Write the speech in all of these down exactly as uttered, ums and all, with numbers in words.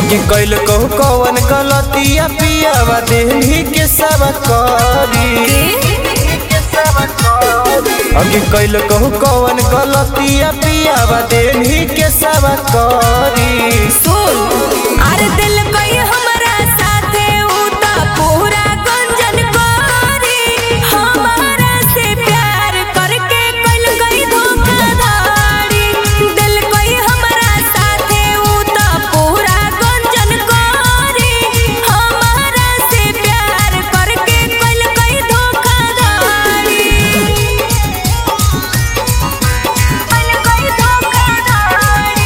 अगे कैल कहू कवन गलतिया पियावा देही के सब करी। अगे कैल कहू कवन गलतिया पियावा देही के सब करी। सुन अरे दिल कई हमरा साथे उता पूरा गंजन करी। हमारा से प्यार करके कैल गई धोखाधड़ी। दिल कई हमरा साथे उता पूरा गंजन करी। हमारा से प्यार करके कैल गई धोखाधड़ी। कैल गई धोखाधड़ी।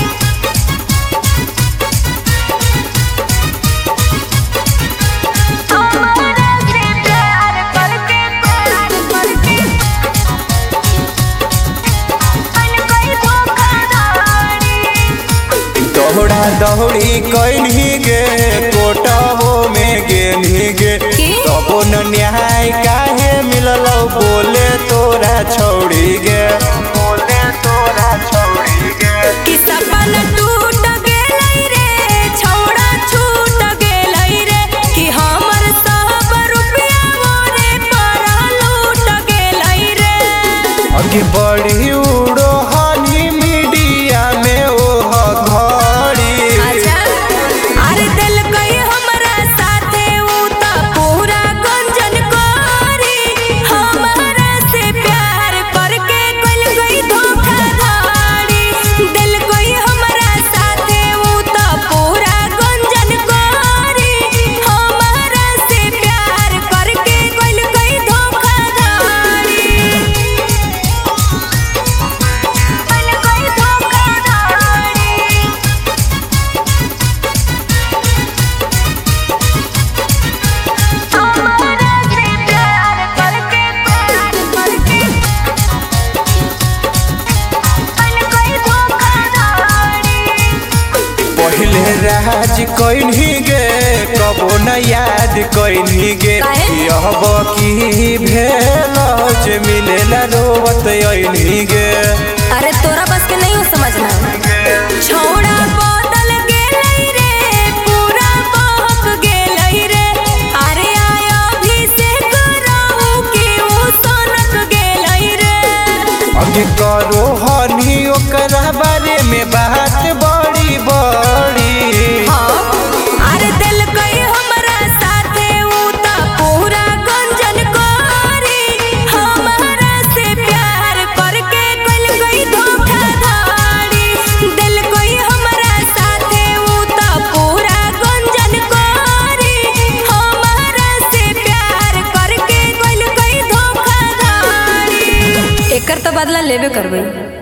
दौड़ा दौड़ी कैली गे कोटहो में गेली गे तबो न न्याय काहे मिलल बोले तोरा छोड़ी गे। बोले तोरा छोड़ी गे कि सपना टूट गेलै रे छौड़ा छूट गेलै रे। कि हमर सब रुपया मोरे पर लूट गेलै रे। अगे बड़ी उड़ो हनी मीडिया में ओह घड़ी। अच्छा अरे दिल कई हमरा साथे उता पूरा गंजन करी। हमारा से प्यार करके कैल गई धोखाधड़ी। दिल कई हमरा साथे उता पूरा गंजन करी। हमारा से प्यार करके कैल गई धोखाधड़ी। कैल गई धोखाधड़ी। हमारा से प्यार करके प्यार करके कैल गई धोखाधड़ी। पहले राज कैली गे कबो न याद कैली गे। काहे? अब की भेल जे मिलेला रोवत ऐली गे। अरे तोरा बस के नहीं हो समझना। छौड़ा बदल गेलै रे पूरा बहक गेलै रे। अरे आया भी से करहु कि उ सनक गेलै रे। अगे करो हनी ओकरा बारे में बात बड़ी बड़ी। हाँ अरे दिल कई हमरा साथे उता पूरा गंजन करी। हमारा से प्यार करके कैल गई धोखाधड़ी। दिल कई हमरा साथे उता पूरा गंजन करी। हमारा से प्यार करके कैल गई धोखाधड़ी। एकर तो बदला लेबे करबै।